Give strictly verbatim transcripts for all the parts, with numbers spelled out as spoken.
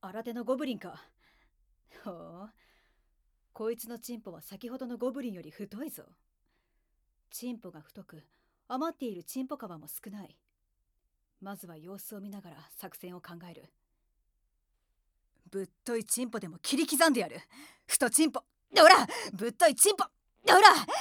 新手のゴブリンか。ほう、こいつのチンポは先ほどのゴブリンより太いぞ。チンポが太く、余っているチンポ皮も少ない。まずは様子を見ながら作戦を考える。ぶっといチンポでも切り刻んでやる。太チンポ、ほら、ぶっといチンポ、ほら。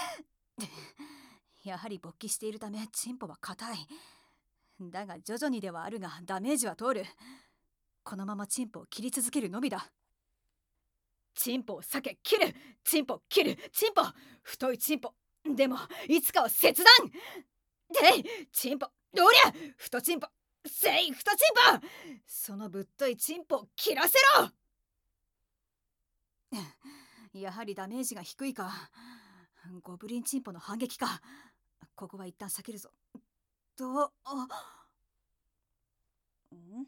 やはり勃起しているためチンポは硬い。だが徐々にではあるがダメージは通る。このままチンポを切り続けるのみだ。チンポを避け切る、チンポ切る、チンポ、太いチンポ、でもいつかは切断で、チンポ、おりゃ、太チンポ、せい太チンポ、そのぶっといチンポを切らせろ。やはりダメージが低いか。ゴブリンチンポの反撃か。ここは一旦避けるぞ。と、あん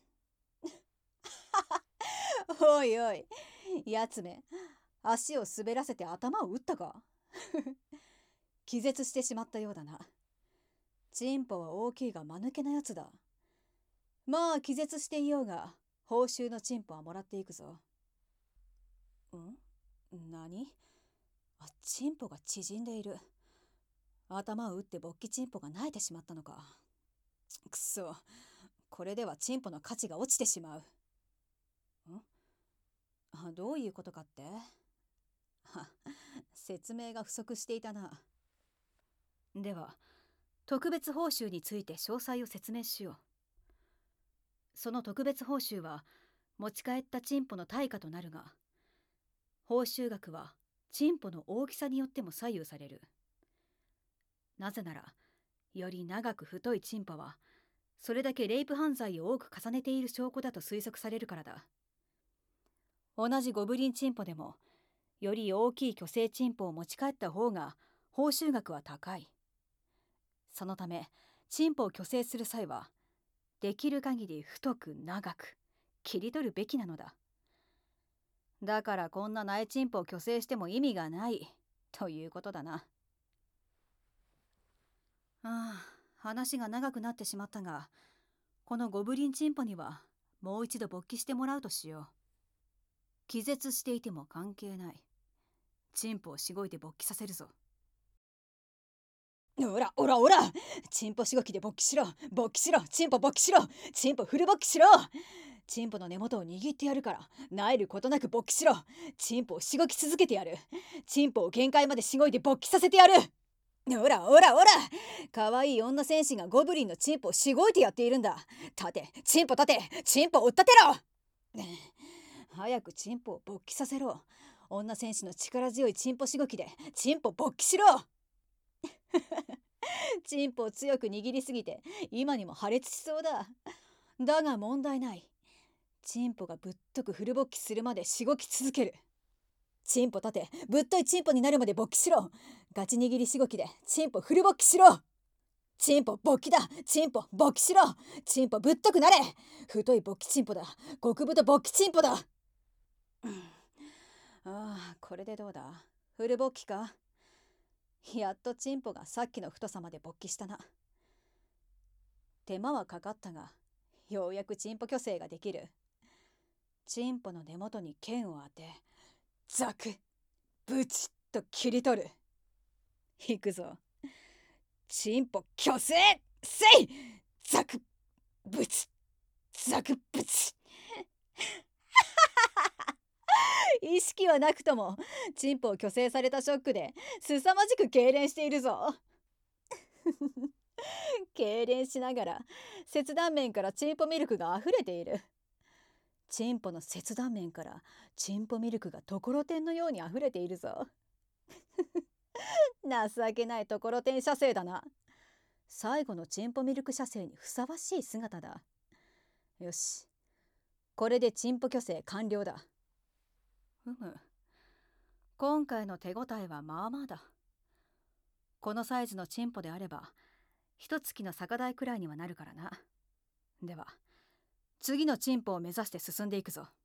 おいおい、やつめ、足を滑らせて頭を打ったか。気絶してしまったようだな。チンポは大きいが間抜けなやつだ。まあ気絶していようが報酬のチンポはもらっていくぞ。ん？何？あ、チンポが縮んでいる。頭を打って勃起チンポが萎えてしまったのか。くそ、これではチンポの価値が落ちてしまう。ん？あ、どういうことかって？は、説明が不足していたな。では特別報酬について詳細を説明しよう。その特別報酬は持ち帰ったチンポの対価となるが、報酬額はチンポの大きさによっても左右される。なぜなら、より長く太いチンポはそれだけレイプ犯罪を多く重ねている証拠だと推測されるからだ。同じゴブリンチンポでもより大きい巨星チンポを持ち帰った方が報酬額は高い。そのためチンポを去勢する際はできる限り太く長く切り取るべきなのだ。だからこんな苗チンポを去勢しても意味がないということだな。ああ、話が長くなってしまったが、このゴブリンチンポにはもう一度勃起してもらうとしよう。気絶していても関係ない。チンポをしごいて勃起させるぞ。おらおらおら、チンポしごきで勃起しろ、勃起しろ、チンポ勃起しろ、チンポフル勃起しろ。チンポの根元を握ってやるから萎えることなく勃起しろ。チンポをしごき続けてやる。チンポを限界までしごいで勃起させてやる。おらおらおら、かわいい女戦士がゴブリンのチンポをしごいてやっているんだ。立て、チンポ立て、チンポ追っ立てろ。早くチンポを勃起させろ。女戦士の力強いチンポしごきでチンポ勃起しろ。チンポを強く握りすぎて今にも破裂しそうだ。だが問題ない。チンポがぶっとくフル勃起するまでしごき続ける。チンポ立て、ぶっといチンポになるまで勃起しろ。ガチ握りしごきでチンポフル勃起しろ。チンポ勃起だ、チンポ勃起しろ。チンポぶっとくなれ。太い勃起チンポだ、極太勃起チンポだ。うん、ああ、これでどうだ、フル勃起か。やっとチンポがさっきの太さまで勃起したな。手間はかかったが、ようやくチンポ去勢ができる。チンポの根元に剣を当て、ザクブチッと切り取る。いくぞ。チンポ去勢せい、ザクブチザクブチ。意識はなくともチンポを去勢されたショックで凄まじく痙攣しているぞ。痙攣しながら切断面からチンポミルクがあふれている。チンポの切断面からチンポミルクがところてんのようにあふれているぞ。情けないところてん射精だな。最後のチンポミルク射精にふさわしい姿だ。よし、これでチンポ去勢完了だ。ふむ、今回の手応えはまあまあだ。このサイズのチンポであれば一月の酒代くらいにはなるからな。では次のチンポを目指して進んでいくぞ。